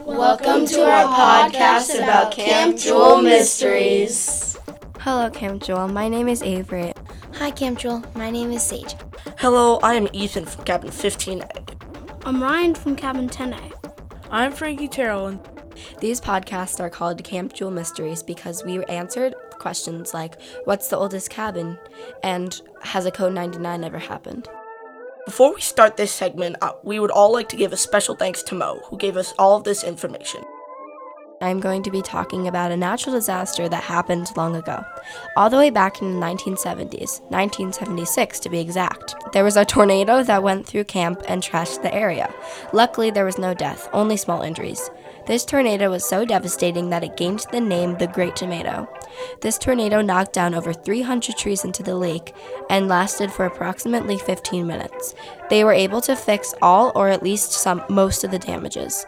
Welcome to our podcast about Camp Jewel Mysteries. Hello, Camp Jewel. My name is Avery. Hi, Camp Jewel. My name is Sage. Hello, I am Ethan from Cabin 15A. I'm Ryan from Cabin 10A. I'm Frankie Terrell. These podcasts are called Camp Jewel Mysteries because we answered questions like, what's the oldest cabin? And has a Code 99 ever happened? Before we start this segment, we would all like to give a special thanks to Mo, who gave us all of this information. I'm going to be talking about a natural disaster that happened long ago, all the way back in the 1970s, 1976 to be exact. There was a tornado that went through camp and trashed the area. Luckily, there was no death, only small injuries. This tornado was so devastating that it gained the name the Great Tomato. This tornado knocked down over 300 trees into the lake and lasted for approximately 15 minutes. They were able to fix all or at least most of the damages.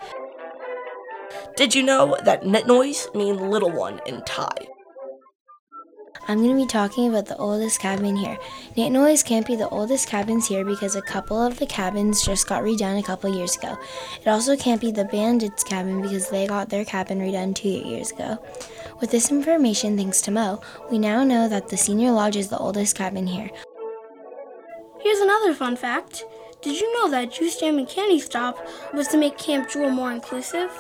Did you know that Nitnoys mean little one in Thai? I'm going to be talking about the oldest cabin here. Nitnoys can't be the oldest cabins here because a couple of the cabins just got redone a couple years ago. It also can't be the Bandits cabin because they got their cabin redone 2 years ago. With this information, thanks to Mo, we now know that the Senior Lodge is the oldest cabin here. Here's another fun fact. Did you know that Juice Jam and Candy Stop was to make Camp Jewel more inclusive?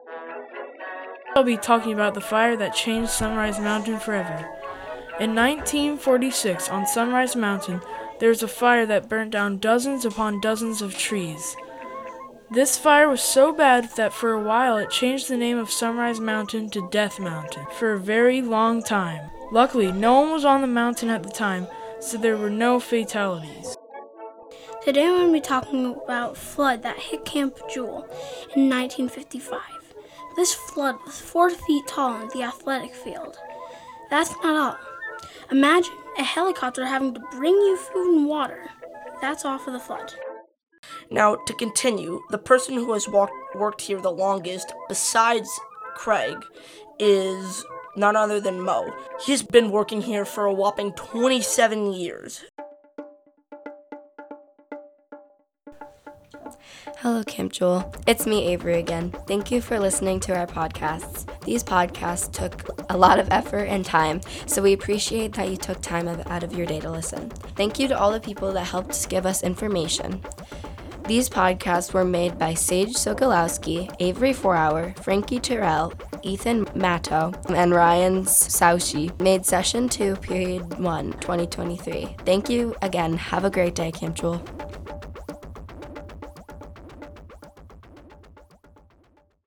I'll be talking about the fire that changed Sunrise Mountain forever. In 1946, on Sunrise Mountain, there was a fire that burnt down dozens upon dozens of trees. This fire was so bad that for a while it changed the name of Sunrise Mountain to Death Mountain for a very long time. Luckily, no one was on the mountain at the time, so there were no fatalities. Today I'm going to be talking about a flood that hit Camp Jewel in 1955. This flood was 4 feet tall in the athletic field. That's not all. Imagine a helicopter having to bring you food and water. That's all for the flood. Now, to continue, the person who has worked here the longest, besides Craig, is none other than Mo. He's been working here for a whopping 27 years. Hello, Camp Jewel. It's me, Avery, again. Thank you for listening to our podcasts. These podcasts took a lot of effort and time, so we appreciate that you took time out of your day to listen. Thank you to all the people that helped give us information. These podcasts were made by Sage Sokolowski, Avery 4-Hour, Frankie Terrell, Ethan Matto, and Ryan Saushi. Made Session 2, Period 1, 2023. Thank you again. Have a great day, Camp Jewel.